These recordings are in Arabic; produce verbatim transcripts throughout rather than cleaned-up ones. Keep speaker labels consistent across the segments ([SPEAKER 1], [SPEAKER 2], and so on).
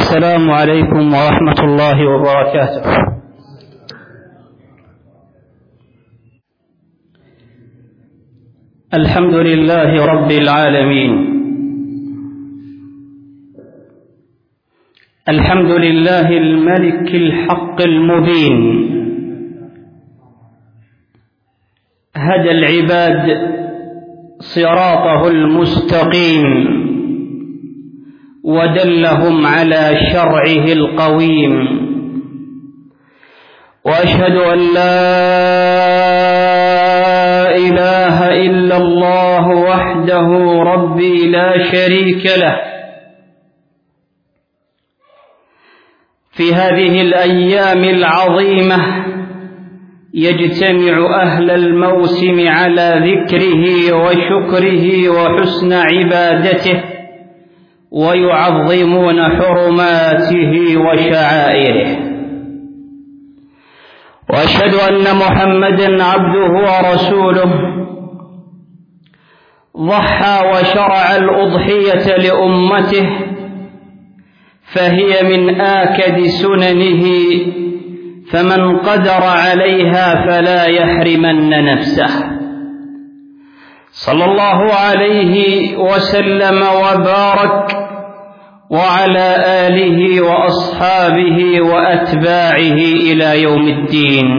[SPEAKER 1] السلام عليكم ورحمة الله وبركاته. الحمد لله رب العالمين، الحمد لله الملك الحق المبين، هدى العباد صراطه المستقيم ودلهم على شرعه القويم، وأشهد أن لا إله إلا الله وحده ربي لا شريك له. في هذه الأيام العظيمة يجتمع أهل الموسم على ذكره وشكره وحسن عبادته، ويعظمون حرماته وشعائره. وأشهد أن محمدًا عبده ورسوله، ضحى وشرع الأضحية لأمته، فهي من آكد سننه، فمن قدر عليها فلا يحرمن نفسه. صلى الله عليه وسلم وبارك وعلى آله وأصحابه وأتباعه إلى يوم الدين.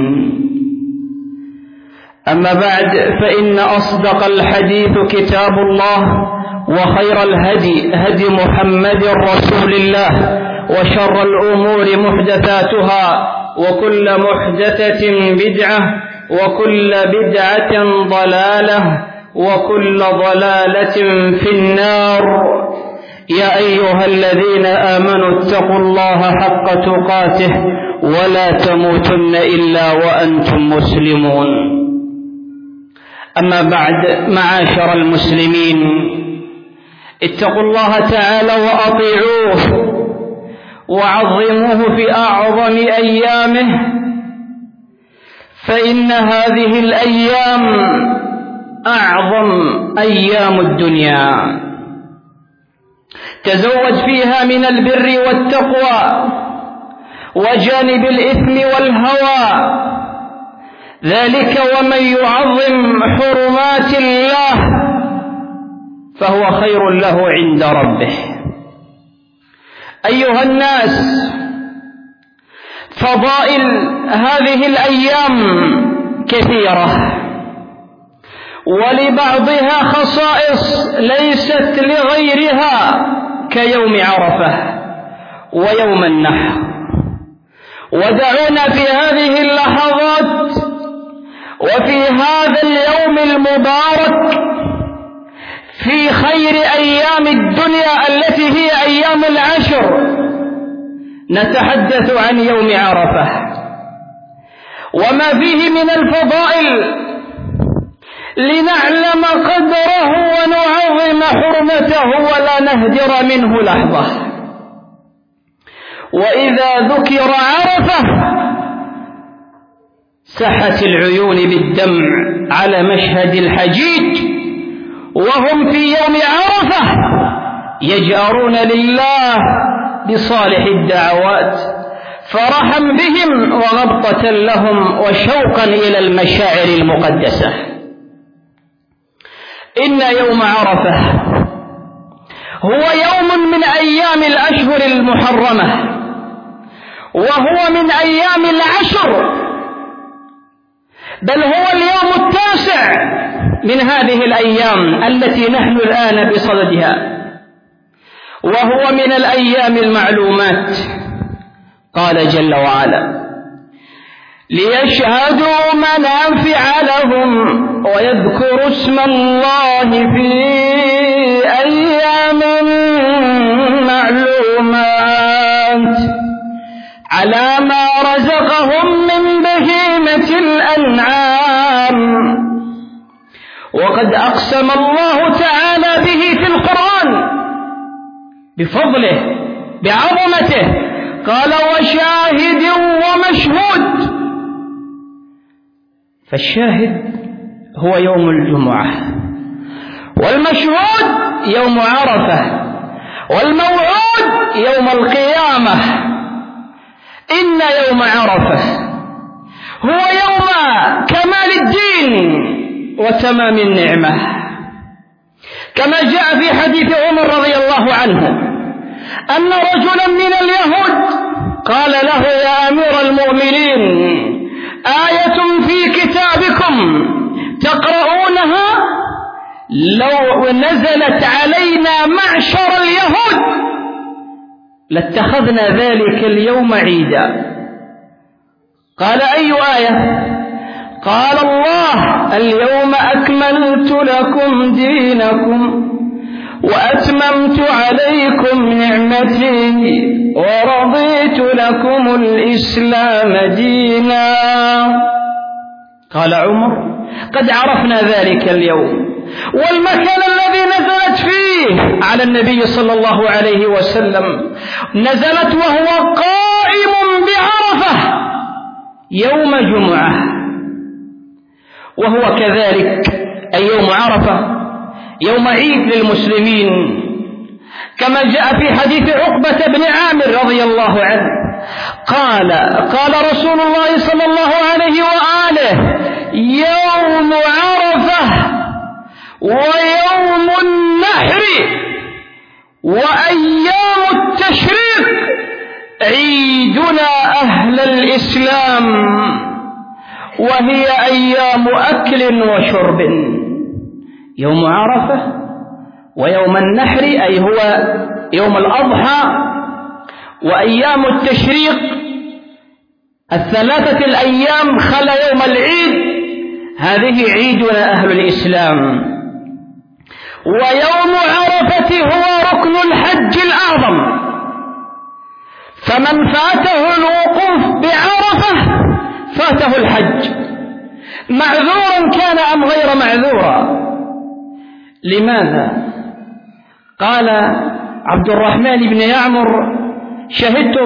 [SPEAKER 1] أما بعد، فإن أصدق الحديث كتاب الله، وخير الهدي هدي محمد رسول الله، وشر الأمور محدثاتها، وكل محدثة بدعة، وكل بدعة ضلالة، وكل ضلالة في النار. يا أيها الذين آمنوا اتقوا الله حق تقاته ولا تموتن إلا وأنتم مسلمون. أما بعد، معاشر المسلمين، اتقوا الله تعالى وأطيعوه وعظموه في أعظم أيامه، فإن هذه الأيام أعظم أيام الدنيا، تزود فيها من البر والتقوى وجانب الإثم والهوى. ذلك ومن يعظم حرمات الله فهو خير له عند ربه. أيها الناس، فضائل هذه الأيام كثيرة، ولبعضها خصائص ليست لغيرها، كيوم عرفة ويوم النحر. ودعونا في هذه اللحظات وفي هذا اليوم المبارك، في خير أيام الدنيا التي هي أيام العشر، نتحدث عن يوم عرفة وما فيه من الفضائل، لنعلم قدره ونعظم حرمته ولا نهدر منه لحظة. وإذا ذكر عرفة سحت العيون بالدمع على مشهد الحجيج، وهم في يوم عرفة يجأرون لله بصالح الدعوات، فرحا بهم وغبطة لهم وشوقا إلى المشاعر المقدسة. إن يوم عرفة هو يوم من أيام الأشهر المحرمة، وهو من أيام العشر، بل هو اليوم التاسع من هذه الأيام التي نحن الآن بصددها، وهو من الأيام المعلومات. قال جل وعلا: ليشهدوا منافع لهم ويذكروا اسم الله في أيام معلومات على ما رزقهم من بهيمة الأنعام. وقد أقسم الله تعالى به في القرآن بفضله بعظمته، قال: وشاهد ومشهود. فالشاهد هو يوم الجمعة، والمشهود يوم عرفة، والموعود يوم القيامة إن يوم عرفة هو يوم كمال الدين وتمام النعمة، كما جاء في حديث عمر رضي الله عنه أن رجلا من اليهود قال له: يا أمير المؤمنين، آية في كتابكم تقرؤونها لو نزلت علينا معشر اليهود لاتخذنا ذلك اليوم عيدا. قال: أي آية؟ قال: الله اليوم أكملت لكم دينكم وأتممت عليكم نعمتي ورضيت لكم الإسلام دينا. قال عمر: قد عرفنا ذلك اليوم والمكان الذي نزلت فيه على النبي صلى الله عليه وسلم، نزلت وهو قائم بعرفة يوم جمعة، وهو كذلك أي يوم عرفة يوم عيد للمسلمين، كما جاء في حديث عقبة بن عامر رضي الله عنه قال: قال رسول الله صلى الله عليه وآله: يوم عرفة ويوم النحر وأيام التشريق عيدنا أهل الإسلام، وهي أيام أكل وشرب. يوم عرفة ويوم النحر أي هو يوم الأضحى، وأيام التشريق الثلاثة الأيام خلى يوم العيد، هذه عيدنا أهل الإسلام. ويوم عرفة هو ركن الحج الأعظم، فمن فاته الوقوف بعرفة فاته الحج، معذورا كان أم غير معذورا. لماذا؟ قال عبد الرحمن بن يعمر: شهدت،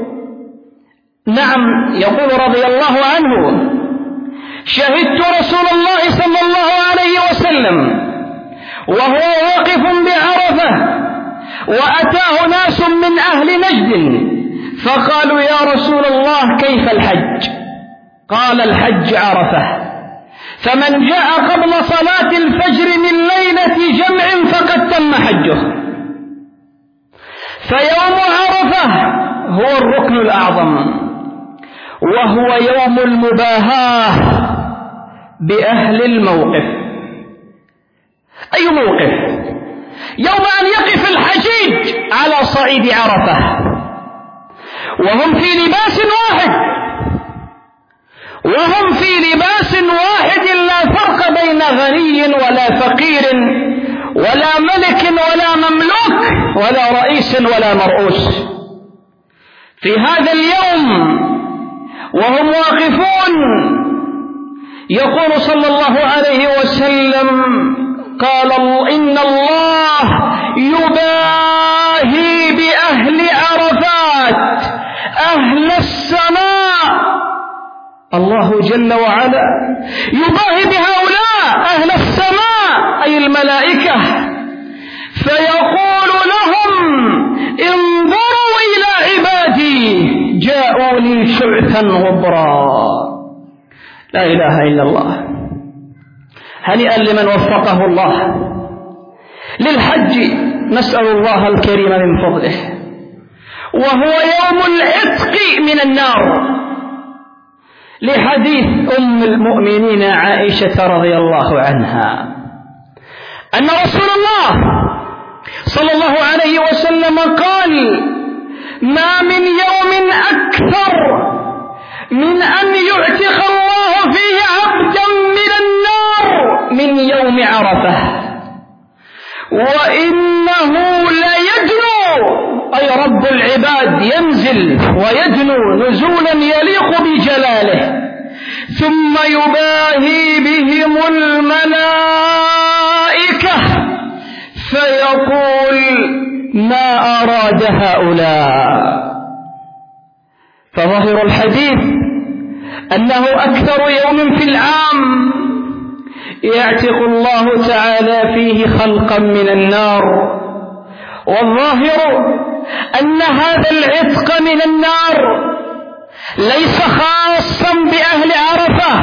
[SPEAKER 1] نعم يقول رضي الله عنه: شهدت رسول الله صلى الله عليه وسلم وهو واقف بعرفة، وأتاه ناس من أهل نجد فقالوا: يا رسول الله كيف الحج؟ قال: الحج عرفة، فمن جاء قبل صلاة الفجر من ليلة جمع فقد تم حجه. فيوم عرفة هو الركن الأعظم، وهو يوم المباهاة بأهل الموقف. أي موقف؟ يوم أن يقف الحجيج على صعيد عرفة وهم في لباس واحد، وهم في لباس واحد، لا فرق بين غني ولا فقير ولا ملك ولا مملوك ولا رئيس ولا مرؤوس. في هذا اليوم وهم واقفون يقول صلى الله عليه وسلم: قال: إن الله يباهي بأهل عرفات أهل السماء. الله جل وعلا يباهي بهؤلاء أهل السماء أي الملائكة، فيقول لهم: انظروا إلى عبادي جاءوني شعثا غبرا. لا إله إلا الله. هنيئا لمن وفقه الله للحج، نسأل الله الكريم من فضله. وهو يوم العتق من النار، لحديث أم المؤمنين عائشة رضي الله عنها أن رسول الله صلى الله عليه وسلم قال: ما من يوم أكثر من أن يعتق الله فيه عبدا من النار من يوم عرفة، وإنه ليدنو أي رب العباد ينزل ويدنو نزولا يليق بجلاله، ثم يباهي بهم الملائكة فيقول: ما أراد هؤلاء؟ فظاهر الحديث أنه أكثر يوم في العام يعتق الله تعالى فيه خلقا من النار، والظاهر أن هذا العتق من النار ليس خاصا بأهل عرفة،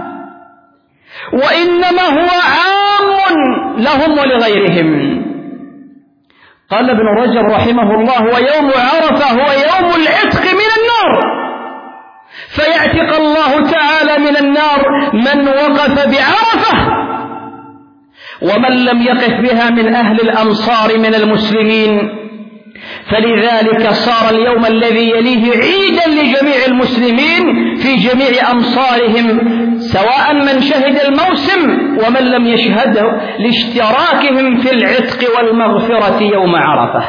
[SPEAKER 1] وإنما هو عام لهم ولغيرهم. قال ابن رجب رحمه الله: ويوم عرفة هو يوم العتق من النار، فيعتق الله تعالى من النار من وقف بعرفة، ومن لم يقف بها من أهل الأمصار من المسلمين. فلذلك صار اليوم الذي يليه عيدا لجميع المسلمين في جميع أمصارهم، سواء من شهد الموسم ومن لم يشهده، لاشتراكهم في العتق والمغفرة يوم عرفة.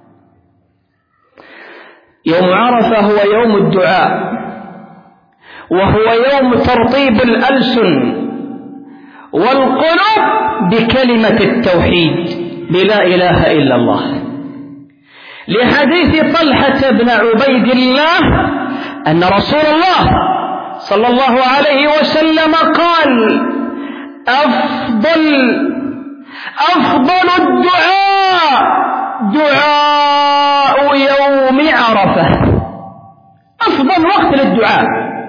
[SPEAKER 1] يوم عرفة هو يوم الدعاء، وهو يوم ترطيب الألسن والقلوب بكلمة التوحيد بلا إله إلا الله، لحديث طلحة بن عبيد الله أن رسول الله صلى الله عليه وسلم قال: أفضل أفضل الدعاء دعاء يوم عرفة. أفضل وقت للدعاء،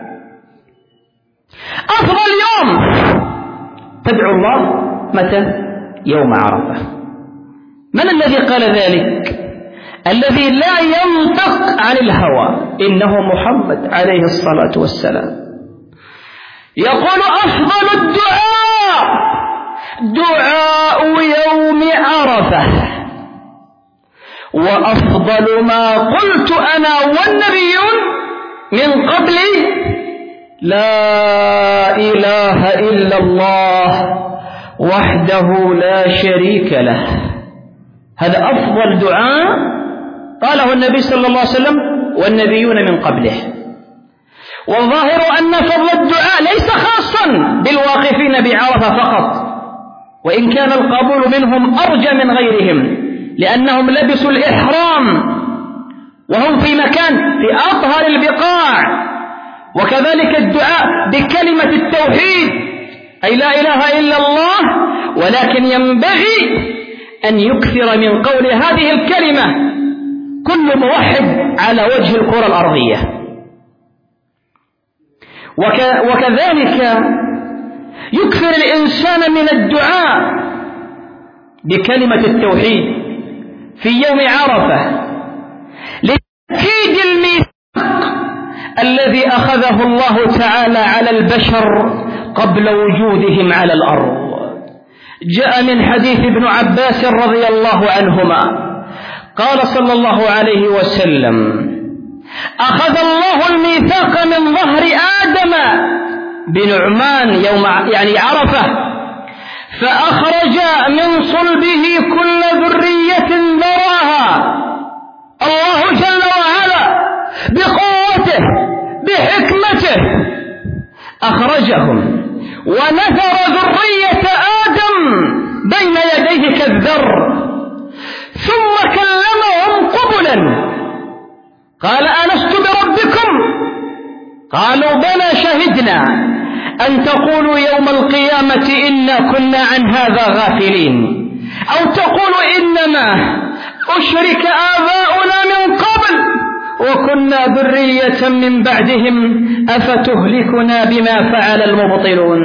[SPEAKER 1] أفضل يوم تدعو الله متى؟ يوم عرفة. من الذي قال ذلك؟ الذي لا ينطق عن الهوى، إنه محمد عليه الصلاة والسلام، يقول: أفضل الدعاء دعاء يوم عرفة، وأفضل ما قلت أنا والنبيون من قبلي لا إله إلا الله وحده لا شريك له. هذا أفضل دعاء قاله النبي صلى الله عليه وسلم والنبيون من قبله. والظاهر أن فضل الدعاء ليس خاصا بالواقفين بعرفة فقط، وإن كان القبول منهم أرجى من غيرهم، لأنهم لبسوا الإحرام وهم في مكان في أطهر البقاع. وكذلك الدعاء بكلمة التوحيد، أي لا إله إلا الله، ولكن ينبغي أن يكثر من قول هذه الكلمة كل موحد على وجه الكرة الأرضية. وكذلك يكثر الإنسان من الدعاء بكلمة التوحيد في يوم عرفة لتأكيد الميثاق الذي أخذه الله تعالى على البشر قبل وجودهم على الأرض. جاء من حديث ابن عباس رضي الله عنهما قال صلى الله عليه وسلم: أخذ الله الميثاق من ظهر آدم بنعمان يوم يعني عرفة، فأخرج من صلبه كل ذرية ذراها. الله جل وعلا بقوته بحكمته أخرجهم ونثر ذرية آدم بين يديه كالذر، ثم كلمهم قبلا قال: ألست بربكم؟ قالوا: بلى شهدنا أن تقولوا يوم القيامة إنا كنا عن هذا غافلين، أو تقولوا إنما أشرك آباؤنا من قبل وكنا ذرية من بعدهم أفتهلكنا بما فعل المبطلون.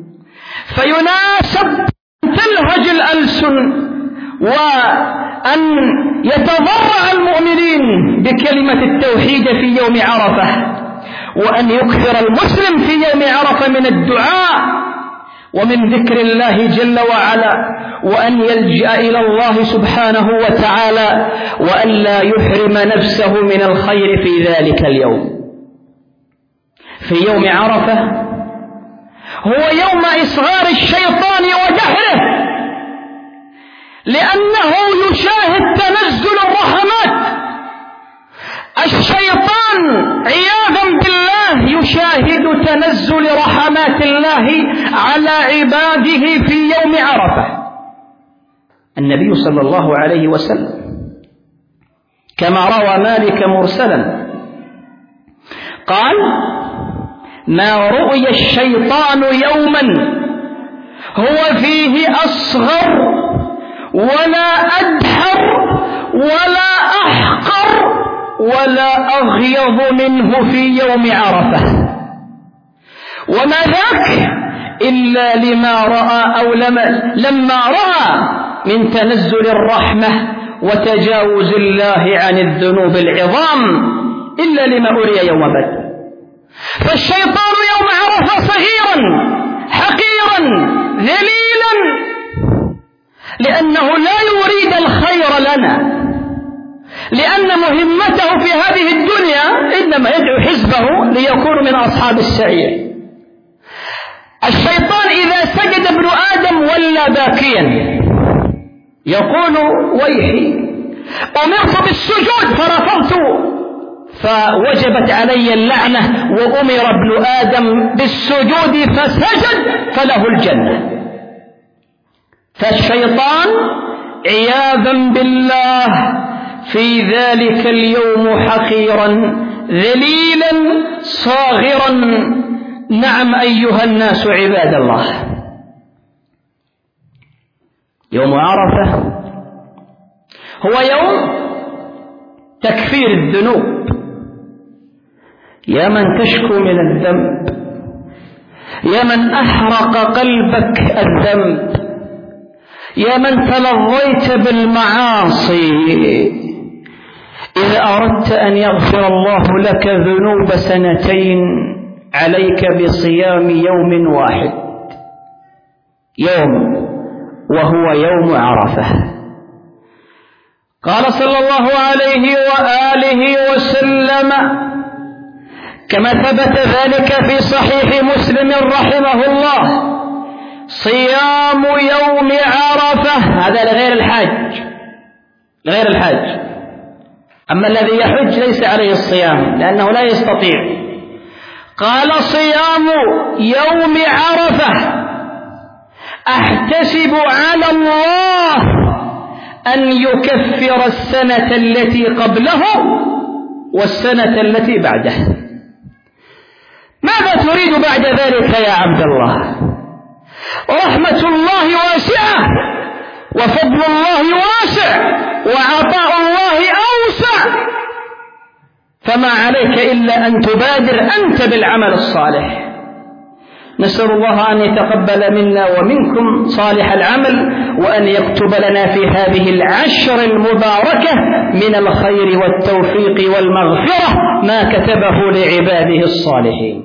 [SPEAKER 1] فيناسب تلهج الألسن وأن يتضرع المؤمنين بكلمة التوحيد في يوم عرفة، وأن يكثر المسلم في يوم عرفة من الدعاء ومن ذكر الله جل وعلا، وأن يلجأ إلى الله سبحانه وتعالى، وأن لا يحرم نفسه من الخير في ذلك اليوم. في يوم عرفة هو يوم إصغار الشيطان ودحره، لأنه يشاهد تنزل الرحمات. الشيطان عياذا بالله يشاهد تنزل رحمات الله على عباده في يوم عرفة. النبي صلى الله عليه وسلم كما روى مالك مرسلا قال: ما رؤي الشيطان يوما هو فيه أصغر ولا أدحر ولا أحقر ولا أغيظ منه في يوم عرفة. وما ذاك إلا لما رأى أو لما, لما رأى من تنزل الرحمة وتجاوز الله عن الذنوب العظام، إلا لما أري يوم بدر. فالشيطان يوم عرفة صغيرا حقيرا ذليلا، لأنه لا يريد الخير لنا، لأن مهمته في هذه الدنيا إنما يدعو حزبه ليكونوا من أصحاب السعير. الشيطان إذا سجد ابن آدم ولى باكيا يقول ويحي أمرت بالسجود فرفضت فوجبت علي اللعنة، وأمر ابن آدم بالسجود فسجد فله الجنة. فالشيطان عياذا بالله في ذلك اليوم حقيرا ذليلا صاغرا. نعم أيها الناس عباد الله، يوم عرفة هو يوم تكفير الذنوب. يا من تشكو من الذنب، يا من أحرق قلبك الذنب، يا من تلظيت بالمعاصي، إذا أردت أن يغفر الله لك ذنوب سنتين عليك بصيام يوم واحد، يوم وهو يوم عرفة. قال صلى الله عليه وآله وسلم كما ثبت ذلك في صحيح مسلم رحمه الله: صيام يوم عرفة، هذا لغير الحاج، لغير الحاج. أما الذي يحج ليس عليه الصيام لأنه لا يستطيع. قال: صيام يوم عرفة أحتسب على الله أن يكفر السنة التي قبله والسنة التي بعده. ماذا تريد بعد ذلك يا عبد الله؟ رحمة الله واسعة وفضل الله واسع وعطاء الله أوسع، فما عليك إلا أن تبادر أنت بالعمل الصالح. نسأل الله أن يتقبل منا ومنكم صالح العمل، وأن يكتب لنا في هذه العشر المباركة من الخير والتوفيق والمغفرة ما كتبه لعباده الصالحين.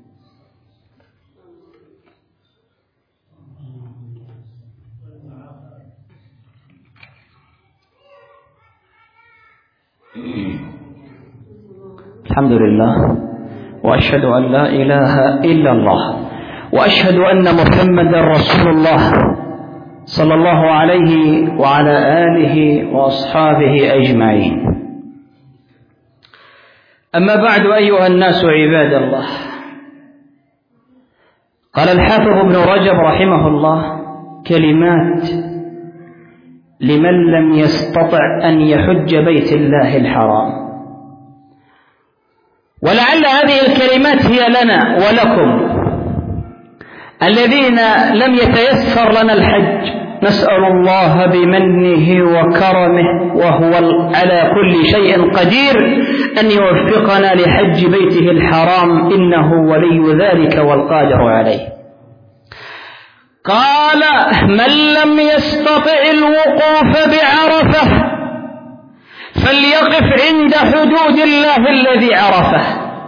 [SPEAKER 1] الحمد لله، وأشهد أن لا إله إلا الله، وأشهد أن محمدا رسول الله صلى الله عليه وعلى آله وأصحابه أجمعين. أما بعد أيها الناس عباد الله، قال الحافظ ابن رجب رحمه الله: كلمات لمن لم يستطع أن يحج بيت الله الحرام. ولعل هذه الكلمات هي لنا ولكم الذين لم يتيسر لنا الحج. نسأل الله بمنه وكرمه وهو على كل شيء قدير أن يوفقنا لحج بيته الحرام، إنه ولي ذلك والقادر عليه. قال: من لم يستطع الوقوف بعرفة فليقف عند حدود الله الذي عرفه،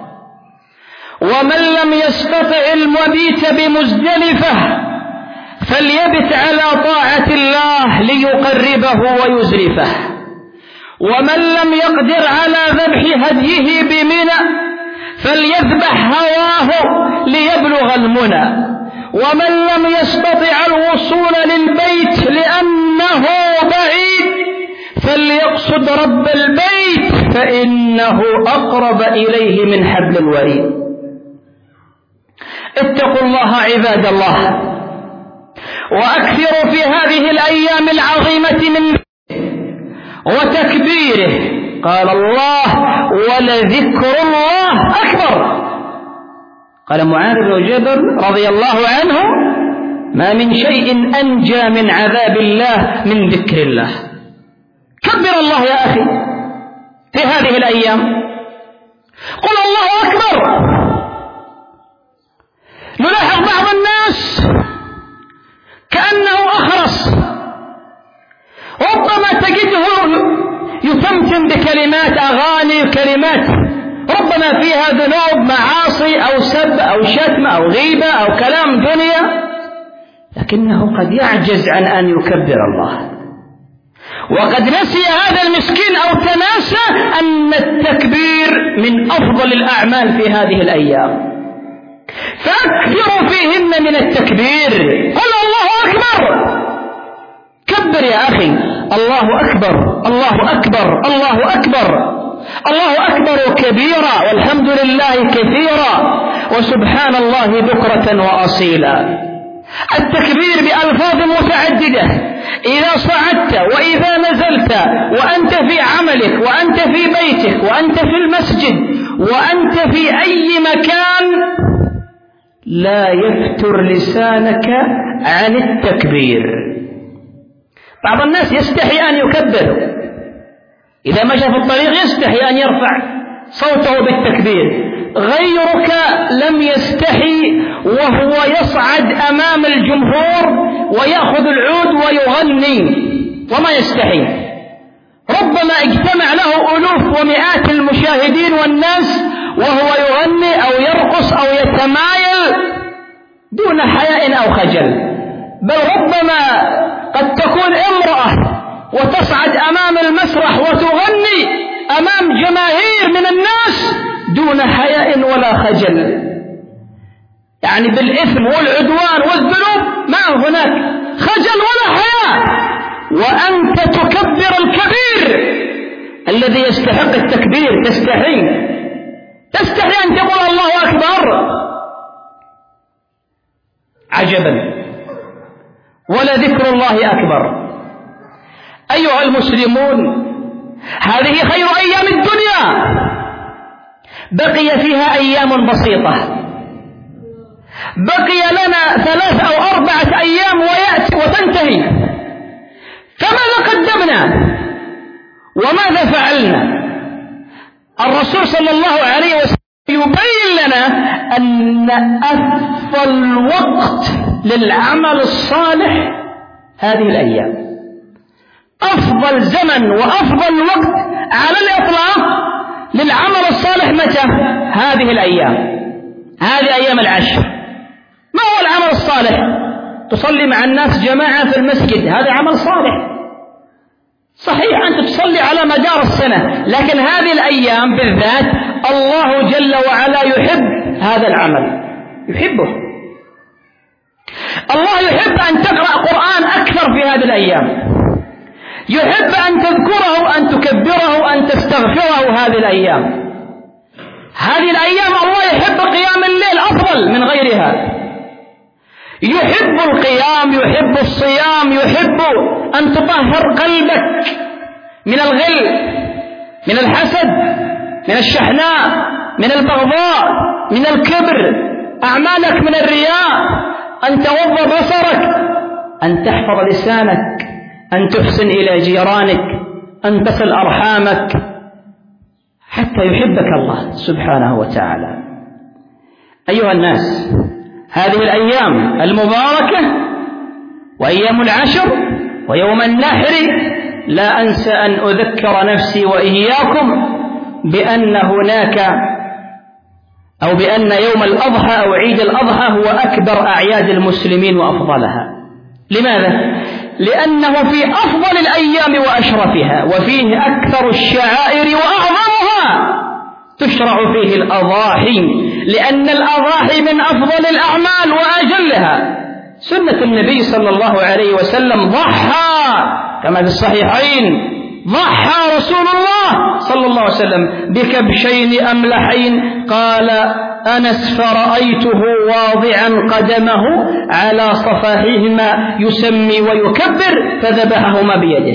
[SPEAKER 1] ومن لم يستطع المبيت بمزدلفة فليبت على طاعة الله ليقربه ويزرفه، ومن لم يقدر على ذبح هديه بمنى فليذبح هواه ليبلغ المنى، ومن لم يستطع الوصول للبيت لأنه بعيد فليقصد رب البيت فإنه أقرب إليه من حبل الوريد. اتقوا الله عباد الله، وأكثروا في هذه الأيام العظيمة من وتكبيره. قال الله: ولذكر الله أكبر. قال معاذ بن جبل رضي الله عنه: ما من شيء أنجى من عذاب الله من ذكر الله. كبر الله يا أخي في هذه الأيام، قل الله أكبر. نلاحظ بعض الناس كأنه أخرس، ربما تجده يتمتم بكلمات أغاني وكلمات ربما فيها ذنوب معاصي أو سب أو شتم أو غيبة أو كلام دنيا، لكنه قد يعجز عن أن يكبر الله. وقد نسي هذا المسكين أو تناسى أن التكبير من أفضل الأعمال في هذه الأيام، فأكثروا فيهن من التكبير. قل الله أكبر، كبر يا أخي، الله أكبر الله أكبر الله أكبر الله أكبر كبيرا والحمد لله كثيرا وسبحان الله بكرة وأصيلا. التكبير بألفاظ متعددة، إذا صعدت وإذا نزلت، وأنت في عملك وأنت في بيتك وأنت في المسجد وأنت في أي مكان، لا يفتر لسانك عن التكبير. بعض الناس يستحي أن يكبر، إذا مشى في الطريق يستحي أن يرفع صوته بالتكبير. غيرك لم يستحي وهو يصعد أمام الجمهور ويأخذ العود ويغني وما يستحي، ربما اجتمع له ألوف ومئات المشاهدين والناس وهو يغني أو يرقص أو يتمايل دون حياء أو خجل. بل ربما قد تكون امرأة وتصعد أمام المسرح وتغني أمام جماهير من الناس دون حياء ولا خجل، يعني بالإثم والعدوان والذنوب ما هناك خجل ولا حياء، وأنت تكبر الكبير الذي يستحق التكبير. تستحي تستحي أن تقول الله أكبر. عجبا، ولذكر الله أكبر. أيها المسلمون، هذه خير أيام الدنيا، بقي فيها أيام بسيطة، بقي لنا ثلاث أو أربعة أيام ويأتي وتنتهي، فماذا قدمنا وماذا فعلنا؟ الرسول صلى الله عليه وسلم يبين لنا أن أفضل وقت للعمل الصالح هذه الأيام، أفضل زمن وأفضل وقت على الإطلاق للعمل الصالح متى؟ هذه الأيام، هذه أيام العشر. ما هو العمل الصالح؟ تصلي مع الناس جماعة في المسجد، هذا عمل صالح. صحيح أنت تصلي على مدار السنة، لكن هذه الأيام بالذات الله جل وعلا يحب هذا العمل، يحبه. الله يحب أن تقرأ قرآن أكثر في هذه الأيام، يحب أن تذكره، أن تكبره، أن تستغفره هذه الأيام. هذه الأيام الله يحب قيام الليل أفضل من غيرها، يحب القيام، يحب الصيام، يحب أن تطهر قلبك من الغل، من الحسد، من الشحناء، من البغضاء، من الكبر، أعمالك من الرياء، أن تغض بصرك، أن تحفظ لسانك، أن تحسن إلى جيرانك، أن تصل أرحامك، حتى يحبك الله سبحانه وتعالى. أيها الناس، هذه الأيام المباركة وأيام العشر ويوم النحر، لا أنسى أن أذكر نفسي وإياكم بأن هناك أو بأن يوم الأضحى أو عيد الأضحى هو أكبر أعياد المسلمين وأفضلها. لماذا؟ لأنه في أفضل الأيام وأشرفها، وفيه أكثر الشعائر وأعظمها، تشرع فيه الأضاحي، لأن الأضاحي من أفضل الأعمال وأجلها. سنة النبي صلى الله عليه وسلم ضحى كما في الصحيحين، ضحى رسول الله صلى الله عليه وسلم بكبشين أملحين، قال أنس فرأيته واضعا قدمه على صفاحهما يسمي ويكبر فذبحهما بيده.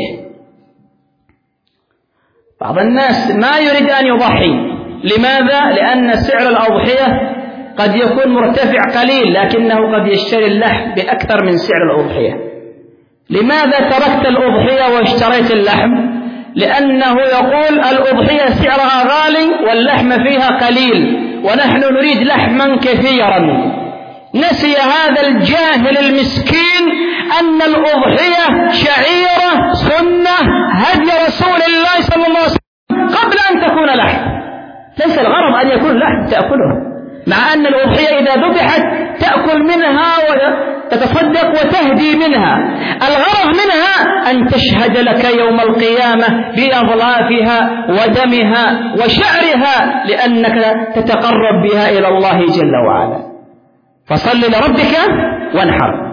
[SPEAKER 1] بعض الناس ما يريد أن يضحي، لماذا؟ لأن سعر الأضحية قد يكون مرتفع قليل، لكنه قد يشتري اللحم بأكثر من سعر الأضحية. لماذا تركت الأضحية واشتريت اللحم؟ لأنه يقول الأضحية سعرها غالي واللحم فيها قليل ونحن نريد لحما كثيرا. نسي هذا الجاهل المسكين أن الأضحية شعيرة سنة هدي رسول الله صلى الله عليه وسلم قبل أن تكون لحم. ليس الغرض أن يكون لحم تأكله، مع أن الأضحية إذا ذبحت تأكل منها وتتصدق وتهدي منها. الغرض منها أن تشهد لك يوم القيامة بأظلافها ودمها وشعرها، لأنك تتقرب بها إلى الله جل وعلا. فصل لربك وانحر.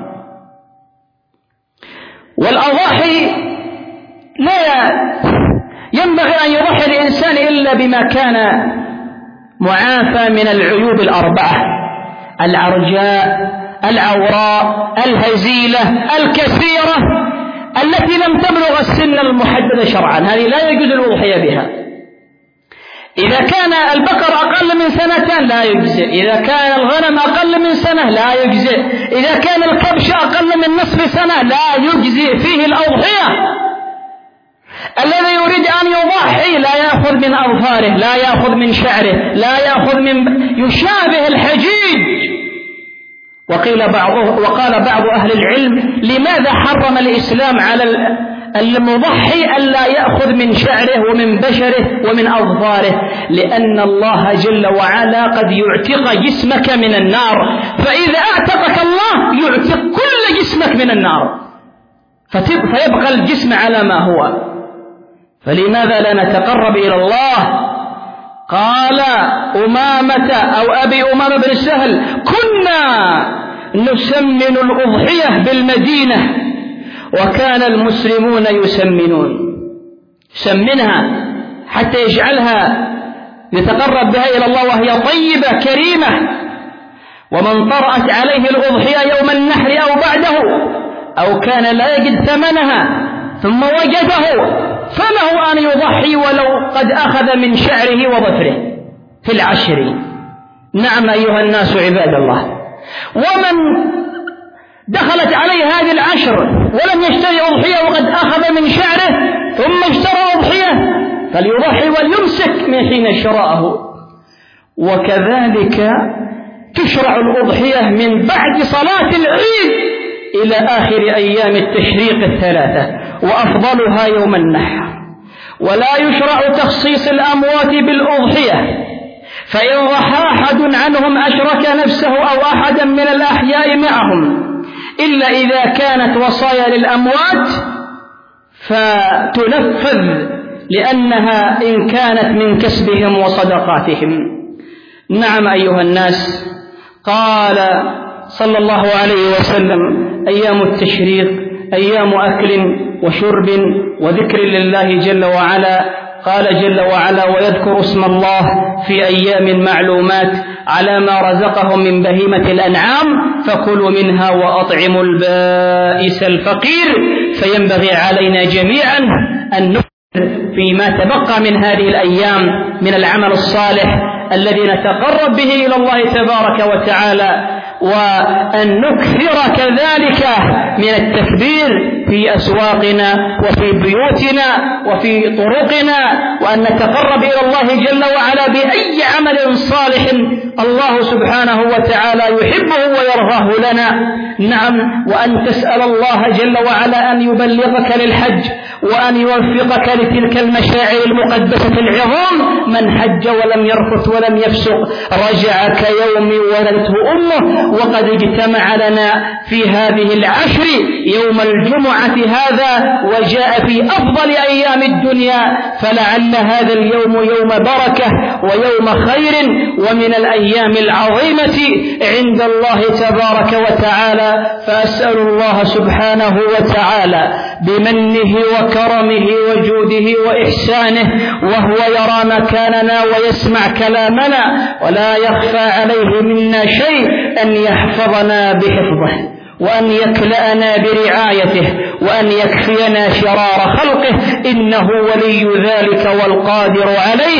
[SPEAKER 1] والأضاحي لا ينبغي أن يضحي الإنسان إلا بما كان معافى من العيوب الأربعة: العرجاء، العوراء، الهزيلة، الكثيرة التي لم تبلغ السن المحدد شرعا، هذه لا يجوز الأضحية بها. إذا كان البقر أقل من سنتين لا يجزئ، إذا كان الغنم أقل من سنة لا يجزئ، إذا كان الكبش أقل من نصف سنة لا يجزئ فيه الأضحية. الذي يريد أن يضحي لا يأخذ من أظفاره، لا يأخذ من شعره، لا يأخذ من يشابه الحجيج. وقيل بعضه وقال بعض أهل العلم: لماذا حرم الإسلام على المضحي ألا يأخذ من شعره ومن بشره ومن أظفاره؟ لأن الله جل وعلا قد يعتق جسمك من النار، فإذا أعتقك الله يعتق كل جسمك من النار، فيبقى الجسم على ما هو. فلماذا لا نتقرب إلى الله؟ قال أمامة أو أبي أمامة بن سهل: كنا نسمن الأضحية بالمدينة وكان المسلمون يسمنون. سمنها حتى يجعلها يتقرب بها إلى الله وهي طيبة كريمة. ومن طرأت عليه الأضحية يوم النحر أو بعده أو كان لا يجد ثمنها ثم وجده فله أن يضحي ولو قد أخذ من شعره وظفره في العشر. نعم أيها الناس عباد الله. ومن دخلت عليه هذه العشر ولم يشتري أضحية وقد أخذ من شعره ثم اشترى أضحية فليضحي وليمسك من حين شراءه. وكذلك تشرع الأضحية من بعد صلاة العيد إلى آخر أيام التشريق الثلاثة، وأفضلها يوم النحر. ولا يشرع تخصيص الأموات بالأضحية، فإن ضحى أحد عنهم أشرك نفسه أو أحدا من الأحياء معهم، إلا إذا كانت وصايا للأموات فتنفذ لأنها إن كانت من كسبهم وصدقاتهم. نعم أيها الناس. قال صلى الله عليه وسلم: أيام التشريق أيام أكل وشرب وذكر لله جل وعلا. قال جل وعلا: ويذكر اسم الله في أيام معلومات على ما رزقهم من بهيمة الأنعام فكلوا منها وأطعموا البائس الفقير. فينبغي علينا جميعا أن نفكر فيما تبقى من هذه الأيام من العمل الصالح الذي نتقرب به إلى الله تبارك وتعالى، وأن نكثر كذلك من التكبير في أسواقنا وفي بيوتنا وفي طرقنا، وأن نتقرب إلى الله جل وعلا بأي عمل صالح الله سبحانه وتعالى يحبه ويرضاه لنا. نعم. وأن تسأل الله جل وعلا أن يبلغك للحج وأن يوفقك لتلك المشاعر المقدسة العظام. من حج ولم يرفث ولم يفسق رجع كيوم ولدته أمه. وقد اجتمع لنا في هذه العشر يوم الجمعة هذا، وجاء في أفضل أيام الدنيا، فلعل هذا اليوم يوم بركة ويوم خير ومن الأيام العظيمة عند الله تبارك وتعالى. فأسأل الله سبحانه وتعالى بمنه وكرمه وجوده وإحسانه، وهو يرى مكاننا ويسمع كلامنا ولا يخفى عليه منا شيء، أن يحفظنا بحفظه وأن يكلأنا برعايته وأن يكفينا شرار خلقه، إنه ولي ذلك والقادر عليه.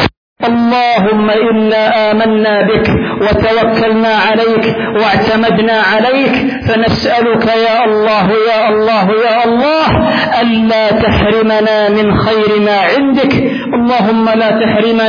[SPEAKER 1] اللهم إنا آمنا بك وتوكلنا عليك واعتمدنا عليك، فنسألك يا الله يا الله يا الله ألا تحرمنا من خير ما عندك. اللهم لا تحرمنا